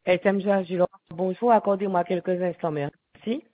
SM Angelo, bonjour, accordez-moi quelques instants, merci.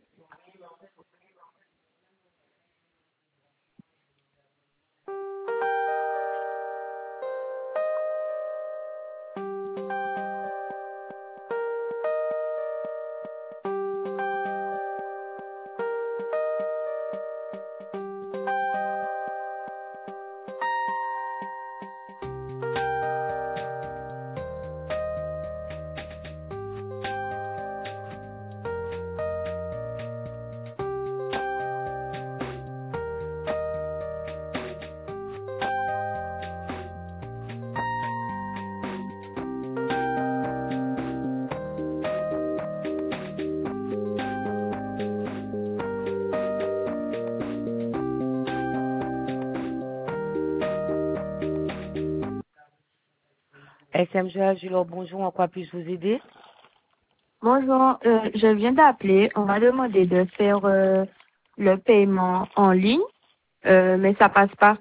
SM Angelo, bonjour, en quoi puis-je vous aider? Bonjour, je viens d'appeler. On m'a demandé de faire le paiement en ligne, mais ça passe pas.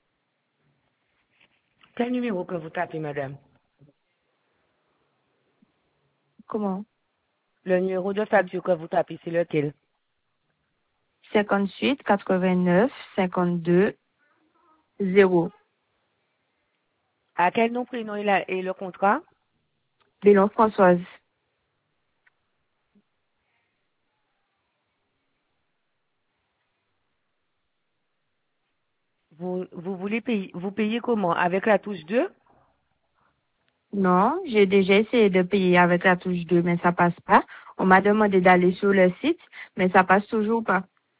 Quel numéro que vous tapez, madame? Comment? Le numéro de facture que vous tapez, c'est lequel? 58 89 52 0. À quel nom, prénom et le contrat? Bélon Françoise. Vous voulez payer, vous payez comment? Avec la touche 2? Non, j'ai déjà essayé de payer avec la touche 2, mais ça passe pas. On m'a demandé d'aller sur le site, mais ça passe toujours pas.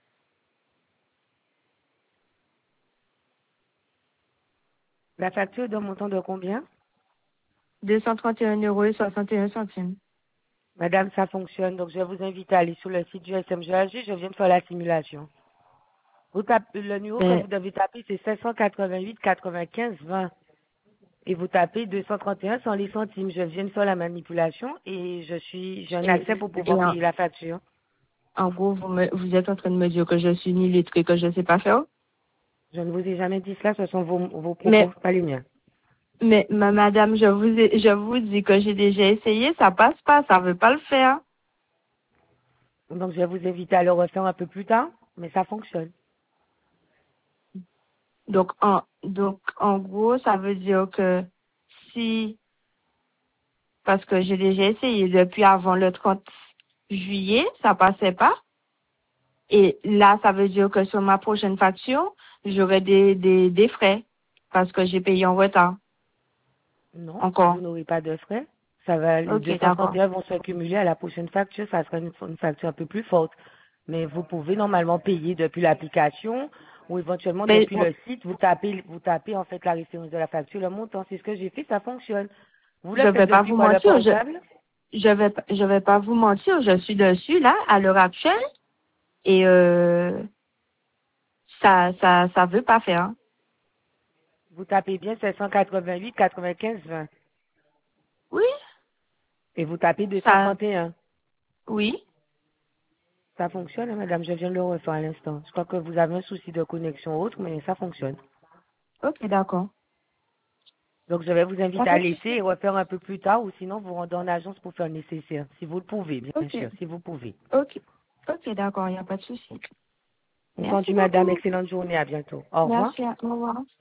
La facture d'un montant de combien? 231 euros et 61 centimes. Madame, ça fonctionne, donc je vais vous inviter à aller sur le site du SMGAG, je viens de faire la simulation. Vous tapez, le numéro que vous Mais, devez taper, c'est 588 95 20. Et vous tapez 231 sans les centimes. Je viens de faire la manipulation et j'ai un accès pour et pouvoir payer la facture. en gros, vous êtes en train de me dire que je suis une illettrée, que je sais pas faire? Je ne vous ai jamais dit cela, ce sont vos propos, Mais pas les miens. madame, je vous dis que j'ai déjà essayé, ça passe pas, ça veut pas le faire. Donc je vais vous inviter à le refaire un peu plus tard, mais ça fonctionne. Donc en gros, ça veut dire que si, parce que j'ai déjà essayé depuis avant le 30 juillet, ça passait pas. Et là, ça veut dire que sur ma prochaine facture, j'aurai des frais parce que j'ai payé en retard. Non, Encore. vous n'aurez pas de frais. Ça va, les Ok, d'accord. 231 vont s'accumuler à la prochaine facture, ça sera une facture un peu plus forte. Mais vous pouvez normalement payer depuis l'application ou éventuellement Mais depuis le site, vous tapez en fait la référence de la facture, le montant. C'est ce que j'ai fait, ça fonctionne. Vous le je faites vais pas depuis vous quoi, le mentir, portable? je vais pas vous mentir, je suis dessus là à l'heure actuelle et ça veut pas faire. Vous tapez bien 788 95 20 Oui, et vous tapez ça, 231. oui. Ça fonctionne, hein, madame, je viens de le refaire à l'instant. Je crois que vous avez un souci de connexion ou autre, mais ça fonctionne. Ok, d'accord. Donc, je vais vous Y a inviter à pas de laisser souci. et refaire un peu plus tard ou sinon vous rendez en agence pour faire le nécessaire. Si vous le pouvez, bien Ok, sûr, si vous pouvez. ok, ok, d'accord, il n'y a pas de souci. Entendu, Merci madame. beaucoup. Excellente journée. À bientôt. Au revoir. Merci, au revoir.